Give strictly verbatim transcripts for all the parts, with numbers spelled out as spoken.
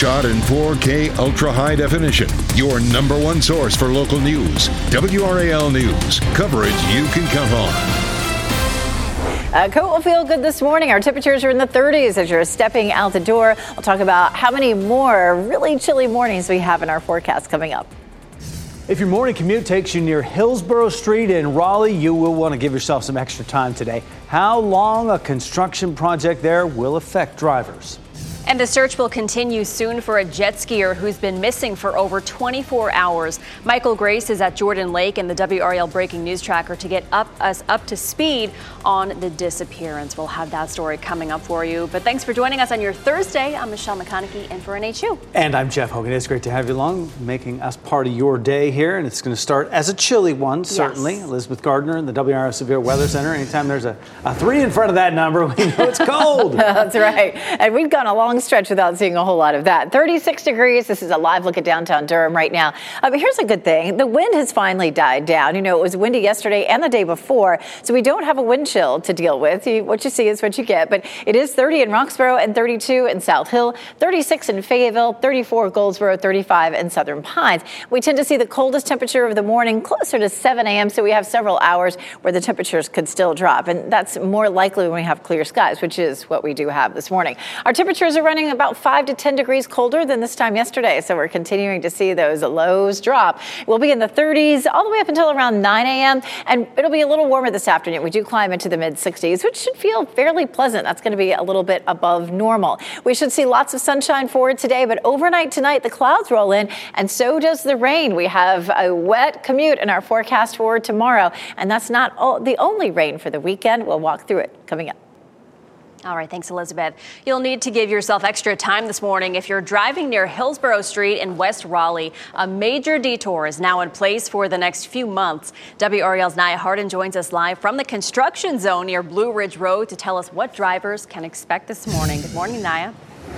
shot in four K ultra high definition. Your number one source for local news. W R A L News. Coverage you can count on. Uh, coat will feel good this morning. Our temperatures are in the thirties as you're stepping out the door. I'll talk about how many more really chilly mornings we have in our forecast coming up. If your morning commute takes you near Hillsborough Street in Raleigh, you will want to give yourself some extra time today. How long a construction project there will affect drivers. And the search will continue soon for a jet skier who's been missing for over twenty-four hours. Michael Grace is at Jordan Lake in the W R A L Breaking News Tracker to get up us up to speed on the disappearance. We'll have that story coming up for you. But thanks for joining us on your Thursday. I'm Michelle McConaughey in for N H U. And I'm Jeff Hogan. It's great to have you along, making us part of your day here. And it's going to start as a chilly one, certainly. Yes. Elizabeth Gardner in the W R A L Severe Weather Center. Anytime there's a, a three in front of that number, we know it's cold. That's right. And we've gone a long stretch without seeing a whole lot of that. thirty-six degrees. This is a live look at downtown Durham right now. Uh, but here's a good thing. The wind has finally died down. You know, it was windy yesterday and the day before, so we don't have a wind chill to deal with. You, what you see is what you get. But it is thirty in Roxborough and thirty-two in South Hill, thirty-six in Fayetteville, thirty-four Goldsboro, thirty-five in Southern Pines. We tend to see the coldest temperature of the morning closer to seven a.m., so we have several hours where the temperatures could still drop. And that's more likely when we have clear skies, which is what we do have this morning. Our temperatures are running about five to ten degrees colder than this time yesterday, so we're continuing to see those lows drop. We'll be in the thirties all the way up until around nine a.m., and it'll be a little warmer this afternoon. We do climb into the mid sixties, which should feel fairly pleasant. That's going to be a little bit above normal. We should see lots of sunshine forward today, but overnight tonight the clouds roll in, and so does the rain. We have a wet commute in our forecast for tomorrow, and that's not all, the only rain for the weekend. We'll walk through it coming up. All right, thanks, Elizabeth. You'll need to give yourself extra time this morning if you're driving near Hillsborough Street in West Raleigh. A major detour is now in place for the next few months. W R A L's Nia Hardin joins us live from the construction zone near Blue Ridge Road to tell us what drivers can expect this morning. Good morning, Nia.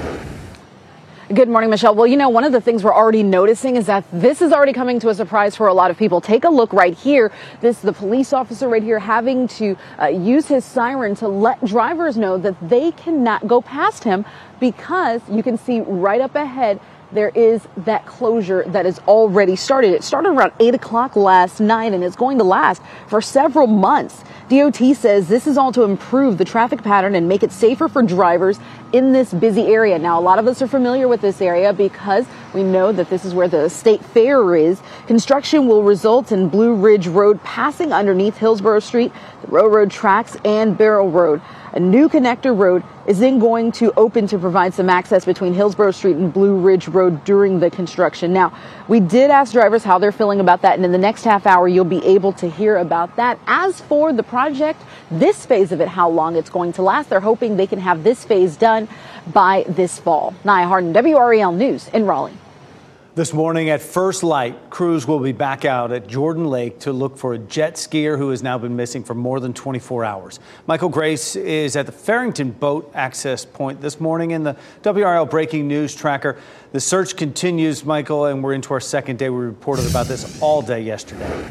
Good morning, Michelle. Well, you know, one of the things we're already noticing is that this is already coming to a surprise for a lot of people. Take a look right here. This the police officer right here having to uh, use his siren to let drivers know that they cannot go past him because you can see right up ahead there is that closure that is already started. It started around eight o'clock last night and it's going to last for several months. D O T says this is all to improve the traffic pattern and make it safer for drivers in this busy area. Now, a lot of us are familiar with this area because we know that this is where the state fair is. Construction will result in Blue Ridge Road passing underneath Hillsborough Street, the railroad tracks, and Barrel Road. A new connector road is then going to open to provide some access between Hillsborough Street and Blue Ridge Road during the construction. Now, we did ask drivers how they're feeling about that, and in the next half hour, you'll be able to hear about that. As for the project, this phase of it, how long it's going to last, they're hoping they can have this phase done by this fall. Nia Hardin, W R A L News in Raleigh. This morning at first light, crews will be back out at Jordan Lake to look for a jet skier who has now been missing for more than twenty-four hours. Michael Grace is at the Farrington Boat Access Point this morning in the W R A L Breaking News Tracker. The search continues, Michael, and we're into our second day. We reported about this all day yesterday.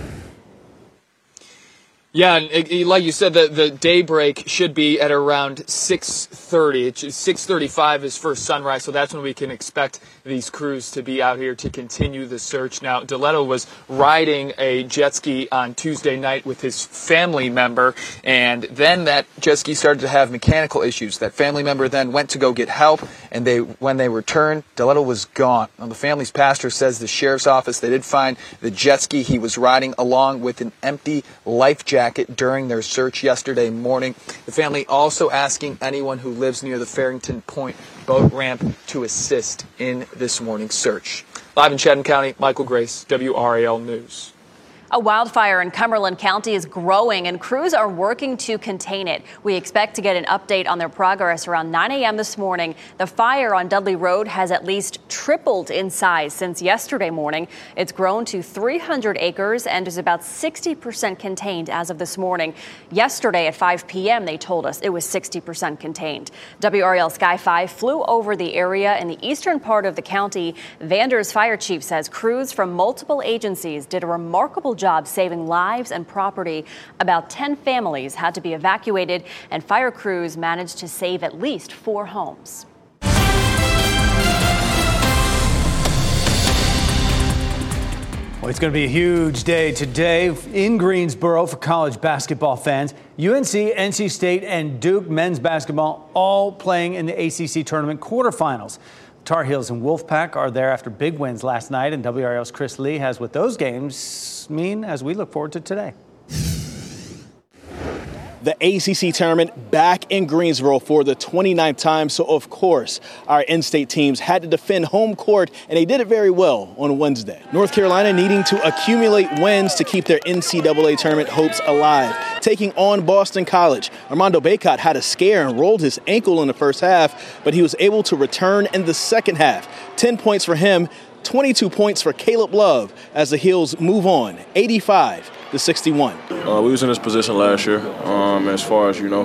Yeah, and it, like you said, the, the daybreak should be at around six thirty. six thirty-five is first sunrise, so that's when we can expect these crews to be out here to continue the search. Now, Deletto was riding a jet ski on Tuesday night with his family member, and then that jet ski started to have mechanical issues. That family member then went to go get help, and they when they returned, Deletto was gone. Now, the family's pastor says the sheriff's office, they did find the jet ski he was riding along with an empty life jacket during their search yesterday morning. The family also asking anyone who lives near the Farrington Point boat ramp to assist in this morning's search. Live in Chatham County, Michael Grace, W R A L News. A wildfire in Cumberland County is growing and crews are working to contain it. We expect to get an update on their progress around nine a.m. this morning. The fire on Dudley Road has at least tripled in size since yesterday morning. It's grown to three hundred acres and is about sixty percent contained as of this morning. Yesterday at five p.m. they told us it was sixty percent contained. W R A L Sky five flew over the area in the eastern part of the county. Vander's fire chief says crews from multiple agencies did a remarkable job job saving lives and property. About ten families had to be evacuated, and fire crews managed to save at least four homes. It's going to be a huge day today in Greensboro for college basketball fans. U N C, N C State, and Duke men's basketball all playing in the A C C tournament quarterfinals. Tar Heels and Wolfpack are there after big wins last night, and W R L's Chris Lee has what those games mean as we look forward to today. The A C C tournament back in Greensboro for the twenty-ninth time. So, of course, our in-state teams had to defend home court, and they did it very well on Wednesday. North Carolina needing to accumulate wins to keep their N C double A tournament hopes alive. Taking on Boston College, Armando Bacot had a scare and rolled his ankle in the first half, but he was able to return in the second half. ten points for him, twenty-two points for Caleb Love as the Heels move on, eighty-five to sixty-one. Uh, we was in this position last year. Um, as far as you know,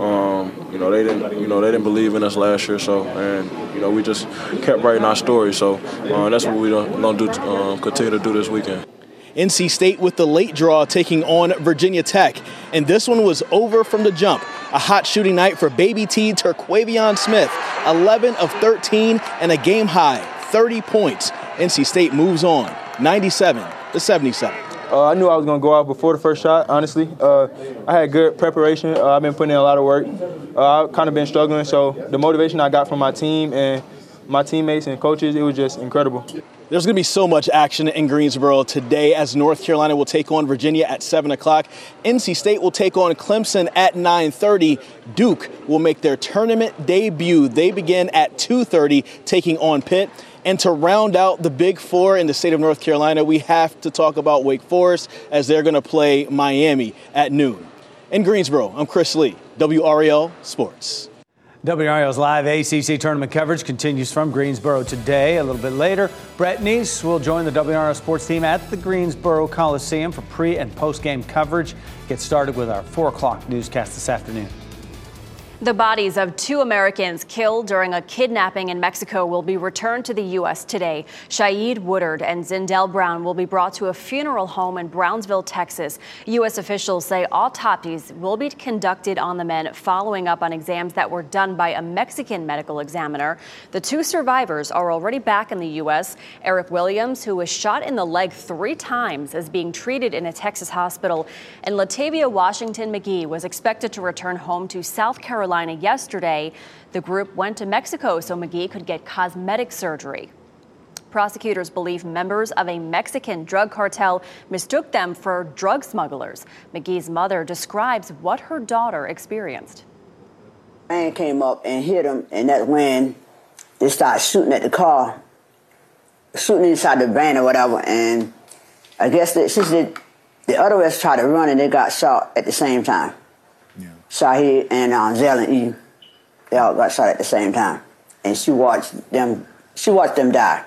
um, you know they didn't, you know they didn't believe in us last year. So, and you know we just kept writing our story. So uh, that's what we're gonna do. Uh, continue to do this weekend. N C State with the late draw taking on Virginia Tech, and this one was over from the jump. A hot shooting night for Baby T Terquavion Smith, eleven of thirteen and a game high thirty points. N C State moves on, ninety-seven to seventy-seven. Uh, I knew I was going to go out before the first shot, honestly. Uh, I had good preparation. Uh, I've been putting in a lot of work. Uh, I've kind of been struggling, so the motivation I got from my team and my teammates and coaches, it was just incredible. There's going to be so much action in Greensboro today as North Carolina will take on Virginia at seven o'clock. N C State will take on Clemson at nine thirty. Duke will make their tournament debut. They begin at two thirty, taking on Pitt. And to round out the Big Four in the state of North Carolina, we have to talk about Wake Forest as they're going to play Miami at noon. In Greensboro, I'm Chris Lee, W R A L Sports. W R A L's live A C C tournament coverage continues from Greensboro today. A little bit later, Brett Neese will join the W R A L sports team at the Greensboro Coliseum for pre- and post-game coverage. Get started with our four o'clock newscast this afternoon. The bodies of two Americans killed during a kidnapping in Mexico will be returned to the U S today. Shaeed Woodard and Zindell Brown will be brought to a funeral home in Brownsville, Texas. U S officials say autopsies will be conducted on the men following up on exams that were done by a Mexican medical examiner. The two survivors are already back in the U S. Eric Williams, who was shot in the leg three times, is being treated in a Texas hospital. And Latavia Washington McGee was expected to return home to South Carolina yesterday. The group went to Mexico so McGee could get cosmetic surgery. Prosecutors believe members of a Mexican drug cartel mistook them for drug smugglers. McGee's mother describes what her daughter experienced. Man came up and hit him, and that's when they started shooting at the car, shooting inside the van or whatever. And I guess that since the, the other ones tried to run and they got shot at the same time. Shaeed and um, Zell and Eve, they all got shot at the same time, and she watched them. She watched them die.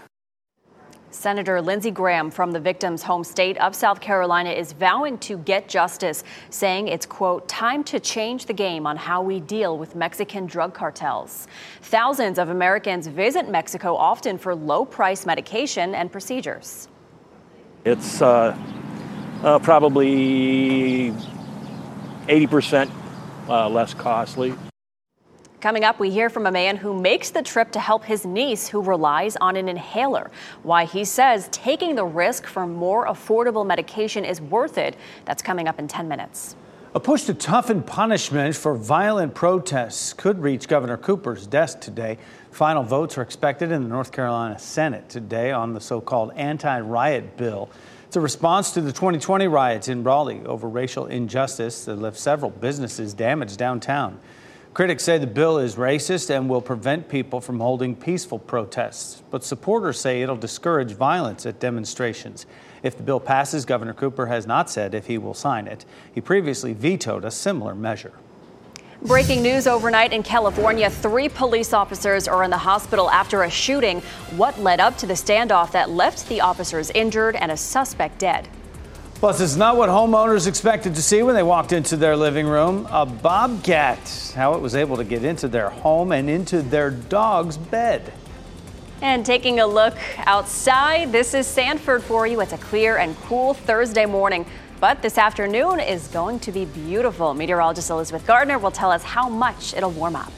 Senator Lindsey Graham from the victim's home state of South Carolina is vowing to get justice, saying it's, quote, time to change the game on how we deal with Mexican drug cartels. Thousands of Americans visit Mexico often for low-price medication and procedures. It's uh, uh, probably eighty percent Uh, less costly. Coming up, we hear from a man who makes the trip to help his niece who relies on an inhaler. Why he says taking the risk for more affordable medication is worth it. That's coming up in ten minutes. A push to toughen punishment for violent protests could reach Governor Cooper's desk today. Final votes are expected in the North Carolina Senate today on the so-called anti-riot bill. It's a response to the twenty twenty riots in Raleigh over racial injustice that left several businesses damaged downtown. Critics say the bill is racist and will prevent people from holding peaceful protests, but supporters say it'll discourage violence at demonstrations. If the bill passes, Governor Cooper has not said if he will sign it. He previously vetoed a similar measure. Breaking news overnight in California, three police officers are in the hospital after a shooting. What led up to the standoff that left the officers injured and a suspect dead? Plus, it's not what homeowners expected to see when they walked into their living room. A bobcat, how it was able to get into their home and into their dog's bed. And taking a look outside, this is Sanford for you. It's a clear and cool Thursday morning. But this afternoon is going to be beautiful. Meteorologist Elizabeth Gardner will tell us how much it'll warm up.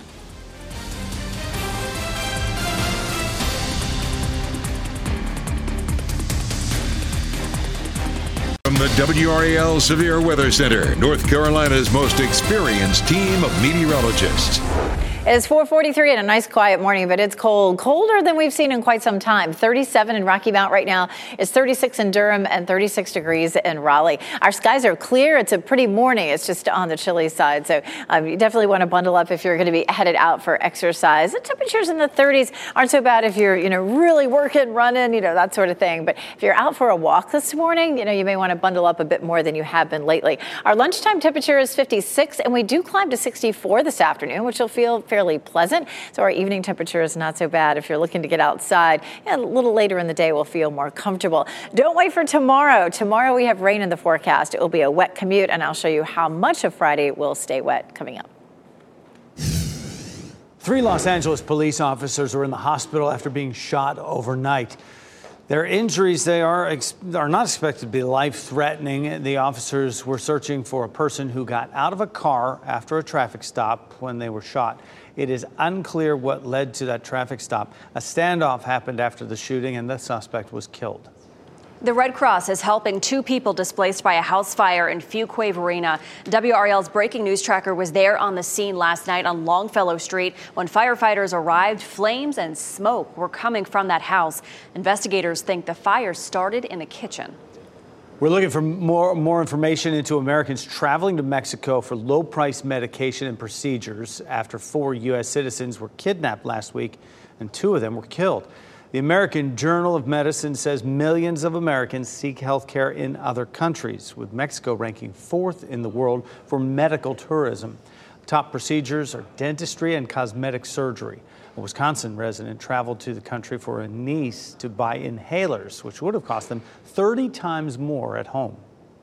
the W R A L Severe Weather Center, North Carolina's most experienced team of meteorologists. It's four forty-three and a nice quiet morning, but it's cold, colder than we've seen in quite some time. thirty-seven in Rocky Mount right now. It's thirty-six in Durham and thirty-six degrees in Raleigh. Our skies are clear. It's a pretty morning. It's just on the chilly side. So um, you definitely want to bundle up if you're going to be headed out for exercise. The temperatures in the thirties aren't so bad if you're, you know, really working, running, you know, that sort of thing. But if you're out for a walk this morning, you know, you may want to bundle up a bit more than you have been lately. Our lunchtime temperature is fifty-six, and we do climb to sixty-four this afternoon, which will feel fairly pleasant. So our evening temperature is not so bad if you're looking to get outside. And a little later in the day, we'll feel more comfortable. Don't wait for tomorrow. Tomorrow we have rain in the forecast. It will be a wet commute, and I'll show you how much of Friday will stay wet coming up. Three Los Angeles police officers are in the hospital after being shot overnight. Their injuries, they are, ex- are not expected to be life-threatening. The officers were searching for a person who got out of a car after a traffic stop when they were shot. It is unclear what led to that traffic stop. A standoff happened after the shooting, and the suspect was killed. The Red Cross is helping two people displaced by a house fire in Fuquay Varina. W R A L's breaking news tracker was there on the scene last night on Longfellow Street. When firefighters arrived, flames and smoke were coming from that house. Investigators think the fire started in the kitchen. We're looking for more, more information into Americans traveling to Mexico for low-price medication and procedures after four U S citizens were kidnapped last week and two of them were killed. The American Journal of Medicine says millions of Americans seek health care in other countries, with Mexico ranking fourth in the world for medical tourism. Top procedures are dentistry and cosmetic surgery. A Wisconsin resident traveled to the country for a niece to buy inhalers, which would have cost them thirty times more at home.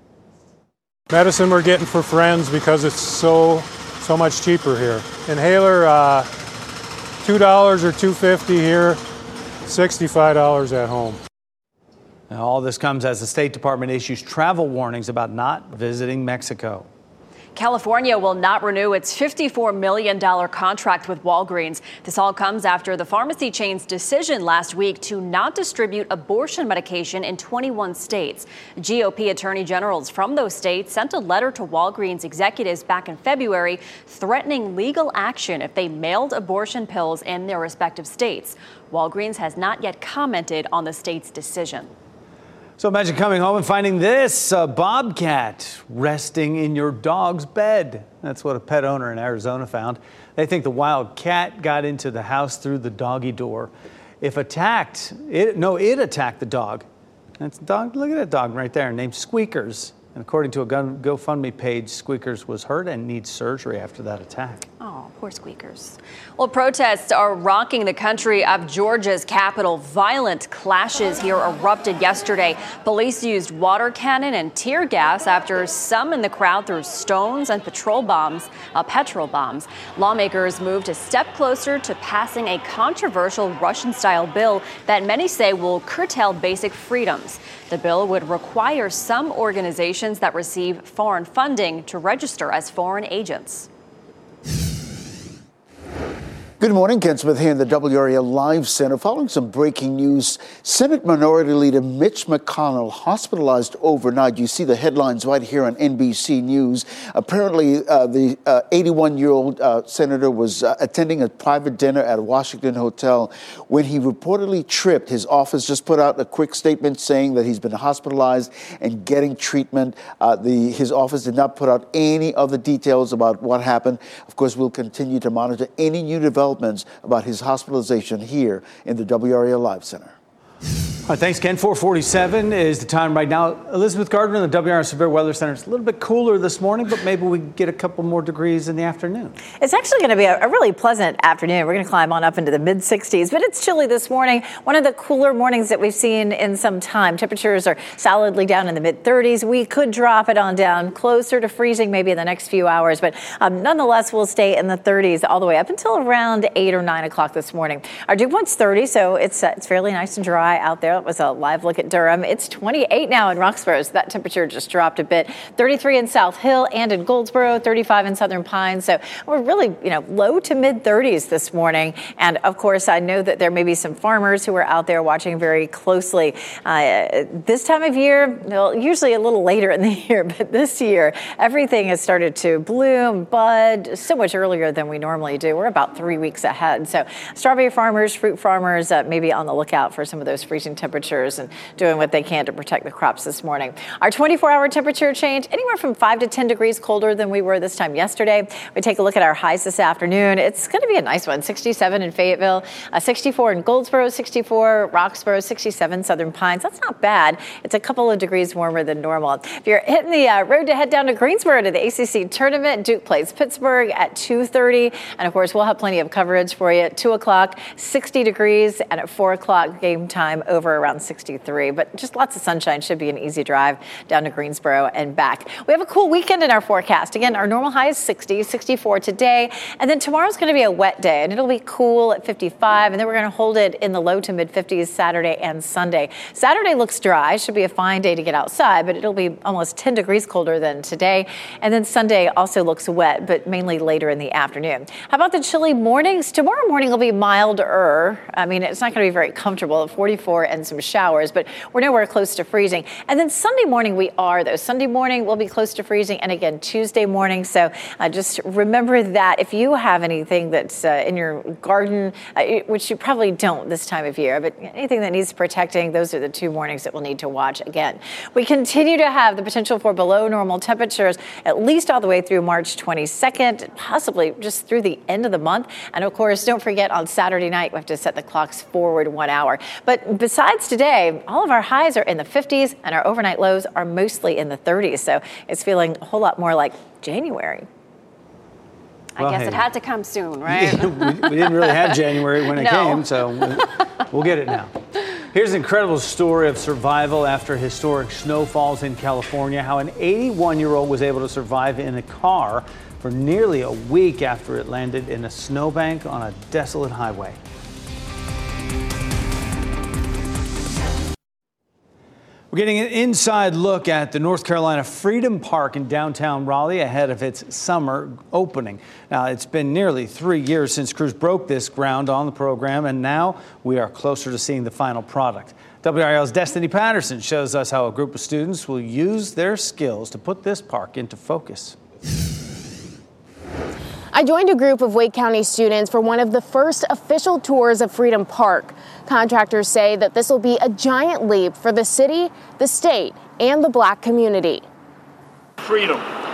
Medicine we're getting for friends because it's so so much cheaper here. Inhaler, uh, two dollars or two dollars and fifty cents here, sixty-five dollars at home. Now, all this comes as the State Department issues travel warnings about not visiting Mexico. California will not renew its fifty-four million dollars contract with Walgreens. This all comes after the pharmacy chain's decision last week to not distribute abortion medication in twenty-one states. G O P attorney generals from those states sent a letter to Walgreens executives back in February threatening legal action if they mailed abortion pills in their respective states. Walgreens has not yet commented on the state's decision. So imagine coming home and finding this, a bobcat resting in your dog's bed. That's what a pet owner in Arizona found. They think the wild cat got into the house through the doggy door. If attacked, it, no, it attacked the dog. That's dog. Look at that dog right there, named Squeakers. And according to a GoFundMe page, Squeakers was hurt and needs surgery after that attack. Oh, poor Squeakers. Well, protests are rocking the country of Georgia's capital. Violent clashes here erupted yesterday. Police used water cannon and tear gas after some in the crowd threw stones and patrol bombs, uh, petrol bombs. Lawmakers moved a step closer to passing a controversial Russian-style bill that many say will curtail basic freedoms. The bill would require some organizations that receive foreign funding to register as foreign agents. Good morning, Ken Smith here in the W R A L Live Center. Following some breaking news, Senate Minority Leader Mitch McConnell hospitalized overnight. You see the headlines right here on N B C News. Apparently, uh, the uh, eighty-one-year-old uh, senator was uh, attending a private dinner at a Washington hotel when he reportedly tripped. His office just put out a quick statement saying that he's been hospitalized and getting treatment. Uh, the, his office did not put out any other details about what happened. Of course, we'll continue to monitor any new developments about his hospitalization here in the W R A L Live Center. All right, thanks, Ken. four forty-seven is the time right now. Elizabeth Gardner in the W R A L Severe Weather Center. It's a little bit cooler this morning, but maybe we get a couple more degrees in the afternoon. It's actually going to be a, a really pleasant afternoon. We're going to climb on up into the mid sixties, but it's chilly this morning. One of the cooler mornings that we've seen in some time. Temperatures are solidly down in the mid thirties. We could drop it on down closer to freezing maybe in the next few hours, but um, nonetheless, we'll stay in the thirties all the way up until around eight or nine o'clock this morning. Our dew point's thirty, so it's uh, it's fairly nice and dry out there. That was a live look at Durham. It's twenty-eight now in Roxborough, so that temperature just dropped a bit. thirty-three in South Hill and in Goldsboro, thirty-five in Southern Pines. So we're really, you know, low to mid thirties this morning. And of course, I know that there may be some farmers who are out there watching very closely. Uh, this time of year, well, usually a little later in the year, but this year, everything has started to bloom, bud, so much earlier than we normally do. We're about three weeks ahead. So strawberry farmers, fruit farmers, uh, maybe on the lookout for some of those freezing temperatures and doing what they can to protect the crops this morning. Our twenty-four hour temperature change, anywhere from five to ten degrees colder than we were this time yesterday. We take a look at our highs this afternoon. It's going to be a nice one. sixty-seven in Fayetteville, uh, sixty-four in Goldsboro, sixty-four, Roxboro, sixty-seven, Southern Pines. That's not bad. It's a couple of degrees warmer than normal. If you're hitting the uh, road to head down to Greensboro to the A C C tournament, Duke plays Pittsburgh at two thirty. And of course, we'll have plenty of coverage for you at two o'clock, sixty degrees, and at four o'clock game time over around sixty-three. But just lots of sunshine. Should be an easy drive down to Greensboro and back. We have a cool weekend in our forecast. Again, our normal high is sixty, sixty-four today. And then tomorrow's going to be a wet day, and it'll be cool at fifty-five. And then we're going to hold it in the low to mid fifties Saturday and Sunday. Saturday looks dry. Should be a fine day to get outside, but it'll be almost ten degrees colder than today. And then Sunday also looks wet, but mainly later in the afternoon. How about the chilly mornings? Tomorrow morning will be milder. I mean, it's not going to be very comfortable at forty-four and some showers, but we're nowhere close to freezing. And then Sunday morning we are, though. Sunday morning will be close to freezing, and again, Tuesday morning. So uh, just remember that if you have anything that's uh, in your garden, uh, which you probably don't this time of year, but anything that needs protecting, those are the two mornings that we'll need to watch again. We continue to have the potential for below normal temperatures at least all the way through March twenty-second, possibly just through the end of the month. And of course, don't forget on Saturday night, we have to set the clocks forward one hour. But besides today, all of our highs are in the fifties and our overnight lows are mostly in the thirties. So it's feeling a whole lot more like January. I Well, guess hey. it had to come soon, right? Yeah, we, we didn't really have January when it No. came, so we'll, we'll get it now. Here's an incredible story of survival after historic snowfalls in California, how an eighty-one-year-old was able to survive in a car for nearly a week after it landed in a snowbank on a desolate highway. We're getting an inside look at the North Carolina Freedom Park in downtown Raleigh ahead of its summer opening. Now, it's been nearly three years since crews broke this ground on the program, and now we are closer to seeing the final product. W R L's Destiny Patterson shows us how a group of students will use their skills to put this park into focus. I joined a group of Wake County students for one of the first official tours of Freedom Park. Contractors say that this will be a giant leap for the city, the state, and the black community. Freedom.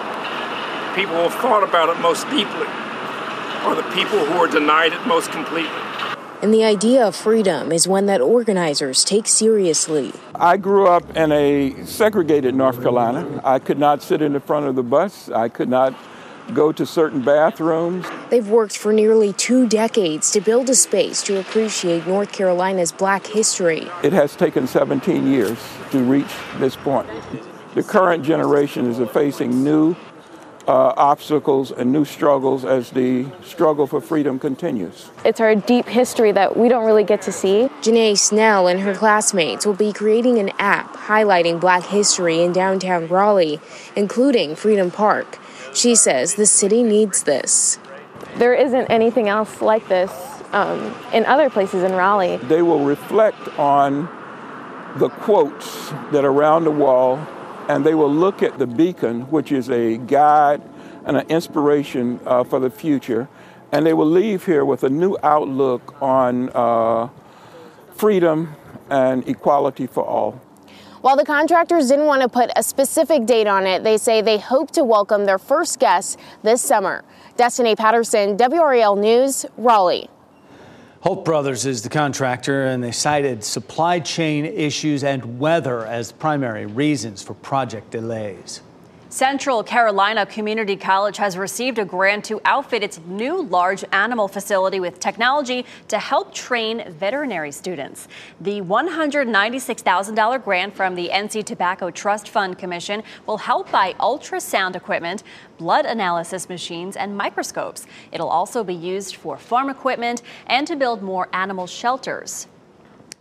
People who have thought about it most deeply are the people who are denied it most completely. And the idea of freedom is one that organizers take seriously. I grew up in a segregated North Carolina. I could not sit in the front of the bus. I could not go to certain bathrooms. They've worked for nearly two decades to build a space to appreciate North Carolina's black history. It has taken seventeen years to reach this point. The current generation is facing new uh, obstacles and new struggles as the struggle for freedom continues. It's our deep history that we don't really get to see. Janae Snell and her classmates will be creating an app highlighting black history in downtown Raleigh, including Freedom Park. She says the city needs this. There isn't anything else like this um, in other places in Raleigh. They will reflect on the quotes that are around the wall, and they will look at the beacon, which is a guide and an inspiration uh, for the future, and they will leave here with a new outlook on uh, freedom and equality for all. While the contractors didn't want to put a specific date on it, they say they hope to welcome their first guests this summer. Destiny Patterson, W R A L News, Raleigh. Holt Brothers is the contractor, and they cited supply chain issues and weather as primary reasons for project delays. Central Carolina Community College has received a grant to outfit its new large animal facility with technology to help train veterinary students. The one hundred ninety-six thousand dollars grant from the N C Tobacco Trust Fund Commission will help buy ultrasound equipment, blood analysis machines, and microscopes. It'll also be used for farm equipment and to build more animal shelters.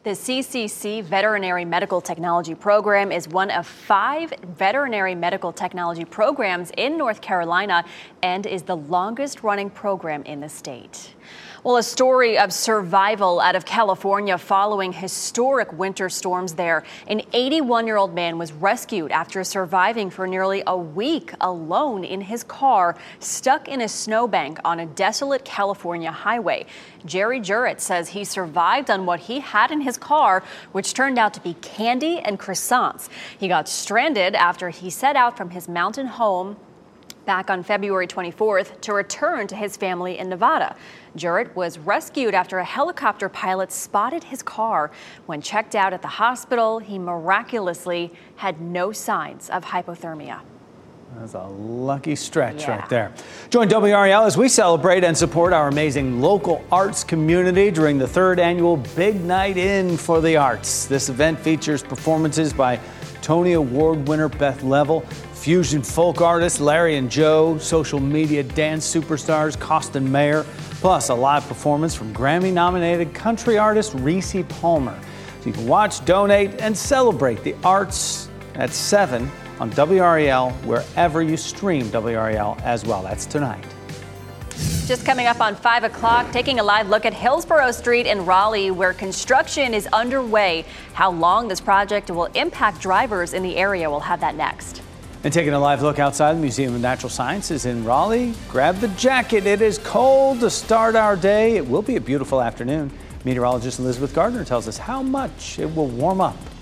The C C C Veterinary Medical Technology Program is one of five veterinary medical technology programs in North Carolina and is the longest running program in the state. Well, a story of survival out of California following historic winter storms there. An eighty-one-year-old man was rescued after surviving for nearly a week alone in his car, stuck in a snowbank on a desolate California highway. Jerry Jurett says he survived on what he had in his car, which turned out to be candy and croissants. He got stranded after he set out from his mountain home back on February twenty-fourth to return to his family in Nevada. Jurett was rescued after a helicopter pilot spotted his car. When checked out at the hospital, he miraculously had no signs of hypothermia. That's a lucky stretch Yeah. right there. Join W R A L as we celebrate and support our amazing local arts community during the third annual Big Night In for the Arts. This event features performances by Tony Award winner Beth Level, fusion folk artists Larry and Joe, social media dance superstars Costin Mayer, plus a live performance from Grammy-nominated country artist Reese Palmer. So you can watch, donate, and celebrate the arts at seven on W R A L, wherever you stream W R A L as well. That's tonight. Just coming up on five o'clock, taking a live look at Hillsborough Street in Raleigh, where construction is underway. How long this project will impact drivers in the area, we'll have that next. And taking a live look outside the Museum of Natural Sciences in Raleigh, grab the jacket. It is cold to start our day. It will be a beautiful afternoon. Meteorologist Elizabeth Gardner tells us how much it will warm up